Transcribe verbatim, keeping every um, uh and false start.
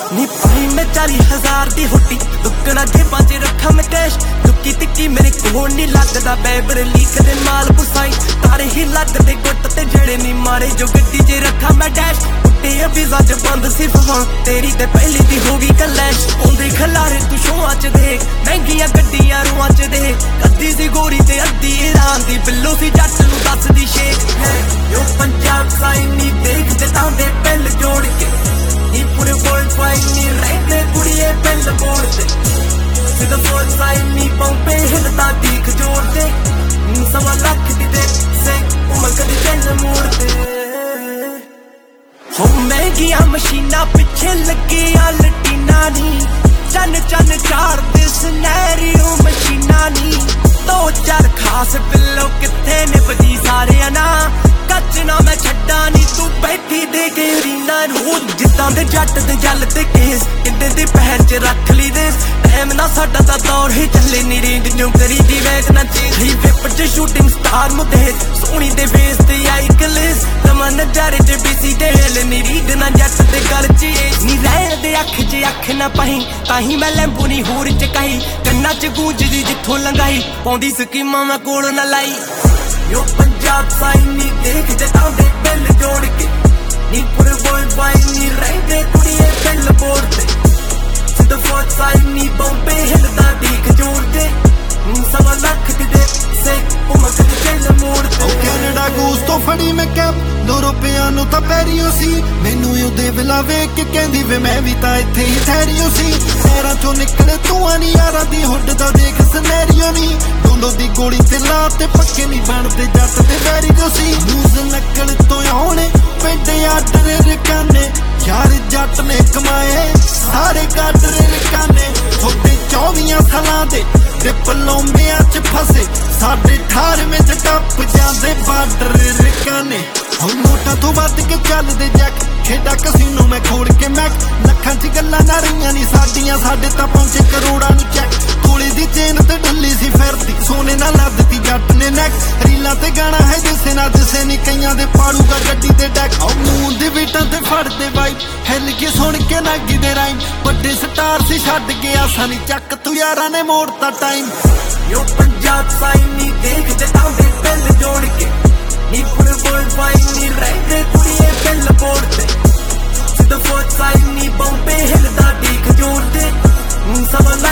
नी पाई मैं चाली हजार दी हुट्टी दुक्कड़ा जेबां च रखा मैं कैश दुक्की तिक्की मेरे कोल नी लगदा बैबर लीक दे माल पुसाई तारे ही लगदे गुट ते जड़े नी मारे जो गड्डी च रखा मैं डैश कुट्टे वीज़ा च बंद सिर्फ हां तेरी ते पहली दी होगी कलैश ओंदे खलारे तू शोआं च देख महंगियां गड्डियां रुआं च देख अद्धी सी गोरी ते अद्धी ईरान दी बिल्लो सी जट नूं दसदी शेख है यो पंजाब साई नी देख ते तांदे पिल जोड़ के नी पूरे वर्ल्ड वाइड नी रहंदे कुड़िए पिल बोलदे सिद्ध फौज साई नी पंपे हिलदा दीख जोड़दे सवा लख दी दे से उमर कदी चल मोड़दे हो महंगियां मशीनां पिछे लगे आ लटीना नी चन चन चार दे सिनेरियो मशीना नी दो चार खास बिल्लो किथे निभदी सारे ना कच ना मैं छड्डा नी तू बैठी दे के रीना रू जिद्दां दे जट दे जल ते केस किंदे दे पैर च रख ली दे टाइम ना साडा दा दौर ही चले नी रेंज न्यू करी दी वैग ना चेंज ही विप च शूटिंग स्टार मुदे सोनी दे फेस ते आई कलेस तमा नजारे च बीसी दे हेल नी रीड ना जट दे गल च नी रहन दे अख च अख ना पाही ताही मैं लैंबू नी होर च कही कन्ना च गूंजदी जिथों लंघाई पौंदी स्कीमां मैं कोल ना लाई यो पंजाब साई नी देख ते तांदे बिल जोड़ के नी पूरे वर्ल्ड वाइड नी रहंदे कुड़िए पिल बोलदे सिद्ध फौज साई नी बंबे हिलदा दीख जोड़दे सवा लख दी दे से उमर कदी चल मोड़दे कैनेडा गूस तो फड़ी मैं कैप दो रुपया नूं तां पैरियो सी मैनू ਉਹਦੇ ਵਿਲਾ ਵੇਖ ਕੇ ਕਹਿੰਦੀ ਵੇ ਮੈਂ ਵੀ ਤਾਂ ਇੱਥੇ ਹੀ ਠਹਿਰਿਓ ਸੀ ਸ਼ਹਿਰਾਂ ਚੋਂ ਨਿਕਲੇ ਤੂੰ ਨੀ ਯਾਰਾਂ ਦੀ ਹੁੱਡ ਦਾ ਦੇਖ ਸਿਨੈਰੀਓ ਨੀ ਦੋਨੋਂ ਦੀ ਗੋਲੀ ਤੇ ਲਾ ਤੇ ਪੱਕੇ ਨਹੀਂ ਬਣਦੇ ਜੱਟ ਤੇ ਵੈਰੀ ਜੋ ਸੀ ਨਿਊਜ਼ ਨਕਲ ਤੋਂ ਆਉਣੇ ਪਿੰਡ ਆਡਰ ਰਕਾਨੇ ਯਾਰ ਜੱਟ ਨੇ ਕਮਾਏ ਸਾਰੇ ਗਾਡਰ ਰਕਾਨੇ ਥੋੜੇ ਚੌਵੀਆਂ ਸਾਲਾਂ ਦੇ ਤੇ ਪਲੋਮਿਆਂ ਚ ਫਸੇ ਸਾਡੇ ਅਠਾਰਵੇਂ ਚ ਟੱਪ ਜਾਂਦੇ ਬਾਰਡਰ ਰਕਾਨੇ ਹੁਣ ਨੋਟਾਂ ਤੋਂ ਵੱਧ ਕੇ ਚੱਲਦੇ ਜੱਕ ਖੇਡਾ ਕਸੀਨੋ ਮੈਂ ਖੋਲ ਕੇ ਮੈਕ ਲੱਖਾਂ ਚ ਗੱਲਾਂ ਨਾ ਰਹੀਆਂ ਨੀ ਸਾਡੀਆਂ ਸਾਡੇ ਤਾਂ ਪਹੁੰਚੇ ਕਰੋੜਾਂ ਨੂੰ ਚੈੱਕ ਤੋਲੇ ਦੀ ਚੇਨ ਤੇ ਢੱਲੀ ਸੀ ਫਿਰਦੀ ਸੋਨੇ ਨਾਲ ਲੱਦਤੀ ਜੱਟ ਨੇ ਨੈਕ ਰੀਲਾਂ ਤੇ ਗਾਣਾ ਹੈ ਜਿਸੇ ਨਾ ਦਿਸੇ ਨੀ ਕਈਆਂ ਦੇ ਪਾੜੂਗਾ ਗੱਡੀ ਤੇ ਡੈਕ ਆਉ ਮੂੰਹ ਦੀ ਵੀਟਾਂ ਤੇ ਫੜਦੇ ਵਾਈਬ ਹਿੱਲ ਕੇ ਸੁਣ ਕੇ ਨਾਗੀ ਦੇ ਰਾਈਮ ਵੱਡੇ ਸਟਾਰ ਸੀ ਛੱਡ ਗਿਆ ਸਾਨੀ ਚੱਕ ਤੂੰ ਯਾਰਾਂ ਨੇ ਮੋੜਤਾ ਟਾਈਮ यो पंजाब साई नी देख ते तांदे पिल जोड़ के नी पूरे वर्ल्ड वाइड नी रहंदे कुड़िए पिल बोलदे सिद्ध फौज साई नी बंबे हिलदा दीख जोड़दे सवा